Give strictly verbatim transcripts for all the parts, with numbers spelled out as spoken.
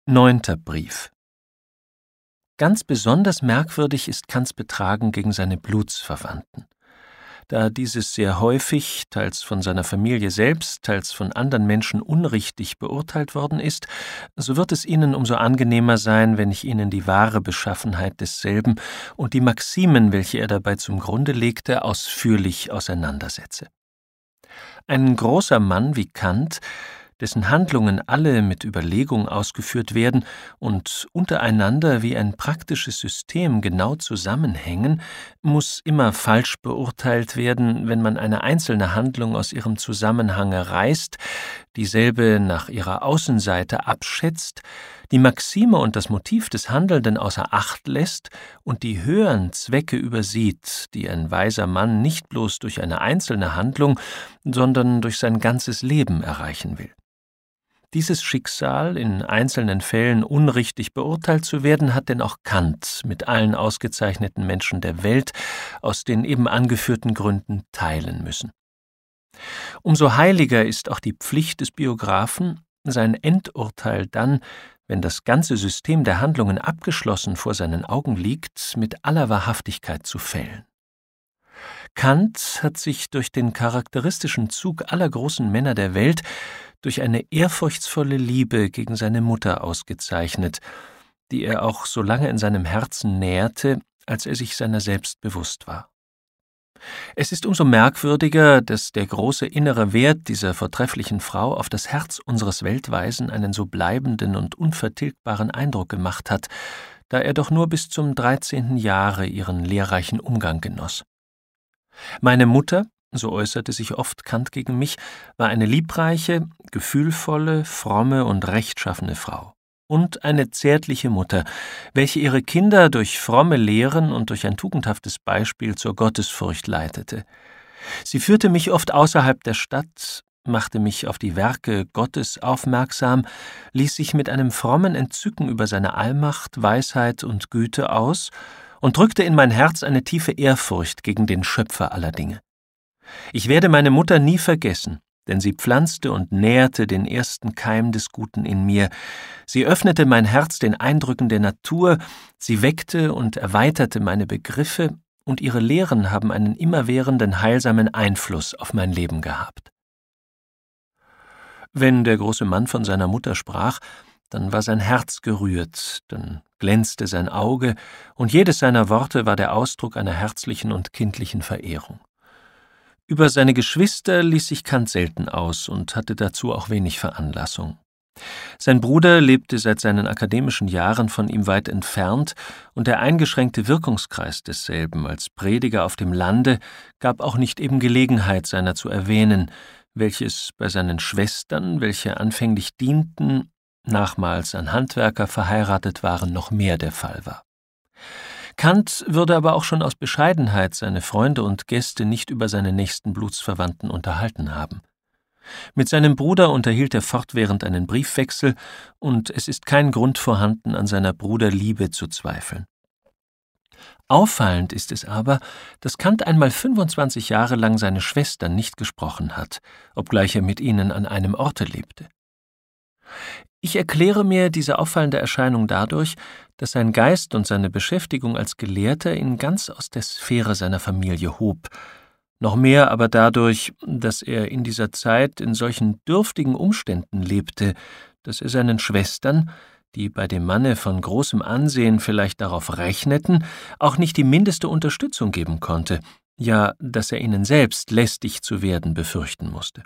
Neunter Brief. Ganz besonders merkwürdig ist Kants Betragen gegen seine Blutsverwandten. Da dieses sehr häufig, teils von seiner Familie selbst, teils von anderen Menschen unrichtig beurteilt worden ist, so wird es Ihnen umso angenehmer sein, wenn ich Ihnen die wahre Beschaffenheit desselben und die Maximen, welche er dabei zum Grunde legte, ausführlich auseinandersetze. Ein großer Mann wie Kant, dessen Handlungen alle mit Überlegung ausgeführt werden und untereinander wie ein praktisches System genau zusammenhängen, muss immer falsch beurteilt werden, wenn man eine einzelne Handlung aus ihrem Zusammenhange reißt, dieselbe nach ihrer Außenseite abschätzt, die Maxime und das Motiv des Handelnden außer Acht lässt und die höheren Zwecke übersieht, die ein weiser Mann nicht bloß durch eine einzelne Handlung, sondern durch sein ganzes Leben erreichen will. Dieses Schicksal, in einzelnen Fällen unrichtig beurteilt zu werden, hat denn auch Kant mit allen ausgezeichneten Menschen der Welt aus den eben angeführten Gründen teilen müssen. Umso heiliger ist auch die Pflicht des Biographen, sein Endurteil dann, wenn das ganze System der Handlungen abgeschlossen vor seinen Augen liegt, mit aller Wahrhaftigkeit zu fällen. Kant hat sich durch den charakteristischen Zug aller großen Männer der Welt durch eine ehrfurchtsvolle Liebe gegen seine Mutter ausgezeichnet, die er auch so lange in seinem Herzen nährte, als er sich seiner selbst bewusst war. Es ist umso merkwürdiger, dass der große innere Wert dieser vortrefflichen Frau auf das Herz unseres Weltweisen einen so bleibenden und unvertilgbaren Eindruck gemacht hat, da er doch nur bis zum dreizehnten Jahre ihren lehrreichen Umgang genoss. Meine Mutter, so äußerte sich oft Kant gegen mich, war eine liebreiche, gefühlvolle, fromme und rechtschaffene Frau und eine zärtliche Mutter, welche ihre Kinder durch fromme Lehren und durch ein tugendhaftes Beispiel zur Gottesfurcht leitete. Sie führte mich oft außerhalb der Stadt, machte mich auf die Werke Gottes aufmerksam, ließ sich mit einem frommen Entzücken über seine Allmacht, Weisheit und Güte aus und drückte in mein Herz eine tiefe Ehrfurcht gegen den Schöpfer aller Dinge. Ich werde meine Mutter nie vergessen, denn sie pflanzte und nährte den ersten Keim des Guten in mir. Sie öffnete mein Herz den Eindrücken der Natur, sie weckte und erweiterte meine Begriffe, und ihre Lehren haben einen immerwährenden heilsamen Einfluss auf mein Leben gehabt. Wenn der große Mann von seiner Mutter sprach, dann war sein Herz gerührt, dann glänzte sein Auge, und jedes seiner Worte war der Ausdruck einer herzlichen und kindlichen Verehrung. Über seine Geschwister ließ sich Kant selten aus und hatte dazu auch wenig Veranlassung. Sein Bruder lebte seit seinen akademischen Jahren von ihm weit entfernt, und der eingeschränkte Wirkungskreis desselben als Prediger auf dem Lande gab auch nicht eben Gelegenheit, seiner zu erwähnen, welches bei seinen Schwestern, welche anfänglich dienten, nachmals an Handwerker verheiratet waren, noch mehr der Fall war. Kant würde aber auch schon aus Bescheidenheit seine Freunde und Gäste nicht über seine nächsten Blutsverwandten unterhalten haben. Mit seinem Bruder unterhielt er fortwährend einen Briefwechsel, und es ist kein Grund vorhanden, an seiner Bruderliebe zu zweifeln. Auffallend ist es aber, dass Kant einmal fünfundzwanzig Jahre lang seine Schwestern nicht gesprochen hat, obgleich er mit ihnen an einem Orte lebte. Ich erkläre mir diese auffallende Erscheinung dadurch, dass sein Geist und seine Beschäftigung als Gelehrter ihn ganz aus der Sphäre seiner Familie hob, noch mehr aber dadurch, dass er in dieser Zeit in solchen dürftigen Umständen lebte, dass er seinen Schwestern, die bei dem Manne von großem Ansehen vielleicht darauf rechneten, auch nicht die mindeste Unterstützung geben konnte, ja, dass er ihnen selbst lästig zu werden befürchten musste.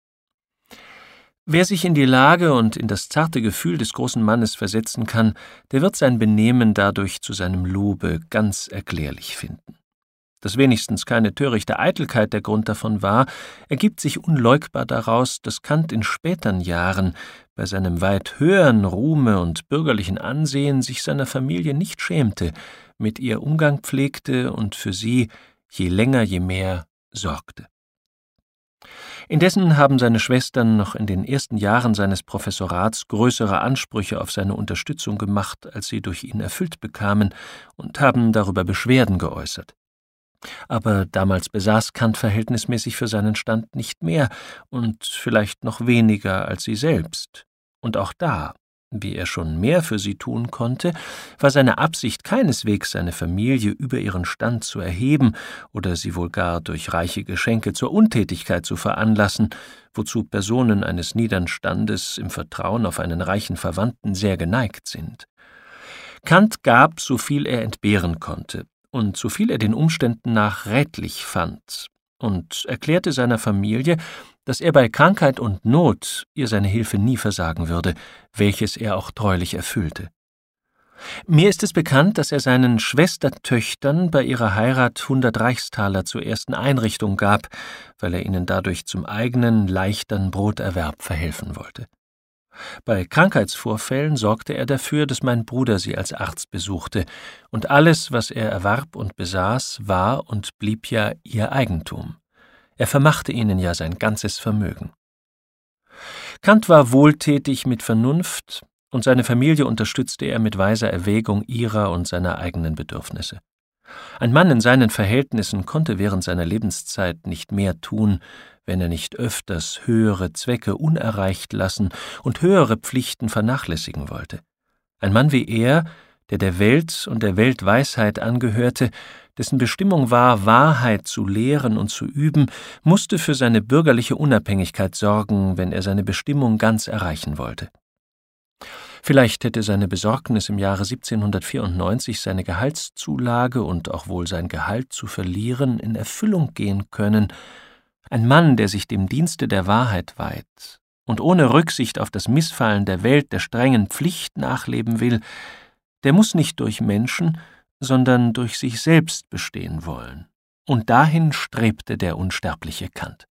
Wer sich in die Lage und in das zarte Gefühl des großen Mannes versetzen kann, der wird sein Benehmen dadurch zu seinem Lobe ganz erklärlich finden. Dass wenigstens keine törichte Eitelkeit der Grund davon war, ergibt sich unleugbar daraus, dass Kant in spätern Jahren bei seinem weit höheren Ruhme und bürgerlichen Ansehen sich seiner Familie nicht schämte, mit ihr Umgang pflegte und für sie je länger je mehr sorgte. Indessen haben seine Schwestern noch in den ersten Jahren seines Professorats größere Ansprüche auf seine Unterstützung gemacht, als sie durch ihn erfüllt bekamen, und haben darüber Beschwerden geäußert. Aber damals besaß Kant verhältnismäßig für seinen Stand nicht mehr und vielleicht noch weniger als sie selbst. Und auch da, Wie er schon mehr für sie tun konnte, war seine Absicht keineswegs, seine Familie über ihren Stand zu erheben oder sie wohl gar durch reiche Geschenke zur Untätigkeit zu veranlassen, wozu Personen eines niedern Standes im Vertrauen auf einen reichen Verwandten sehr geneigt sind. Kant gab, so viel er entbehren konnte und so viel er den Umständen nach rätlich fand, und erklärte seiner Familie, dass er bei Krankheit und Not ihr seine Hilfe nie versagen würde, welches er auch treulich erfüllte. Mir ist es bekannt, dass er seinen Schwestertöchtern bei ihrer Heirat hundert Reichstaler zur ersten Einrichtung gab, weil er ihnen dadurch zum eigenen, leichtern Broterwerb verhelfen wollte. Bei Krankheitsvorfällen sorgte er dafür, dass mein Bruder sie als Arzt besuchte, und alles, was er erwarb und besaß, war und blieb ja ihr Eigentum. Er vermachte ihnen ja sein ganzes Vermögen. Kant war wohltätig mit Vernunft, und seine Familie unterstützte er mit weiser Erwägung ihrer und seiner eigenen Bedürfnisse. Ein Mann in seinen Verhältnissen konnte während seiner Lebenszeit nicht mehr tun, wenn er nicht öfters höhere Zwecke unerreicht lassen und höhere Pflichten vernachlässigen wollte. Ein Mann wie er, der der Welt und der Weltweisheit angehörte, dessen Bestimmung war, Wahrheit zu lehren und zu üben, musste für seine bürgerliche Unabhängigkeit sorgen, wenn er seine Bestimmung ganz erreichen wollte. Vielleicht hätte seine Besorgnis im Jahre siebzehnhundertvierundneunzig, seine Gehaltszulage und auch wohl sein Gehalt zu verlieren, in Erfüllung gehen können. Ein Mann, der sich dem Dienste der Wahrheit weiht und ohne Rücksicht auf das Missfallen der Welt der strengen Pflicht nachleben will, der muss nicht durch Menschen, sondern durch sich selbst bestehen wollen. Und dahin strebte der unsterbliche Kant.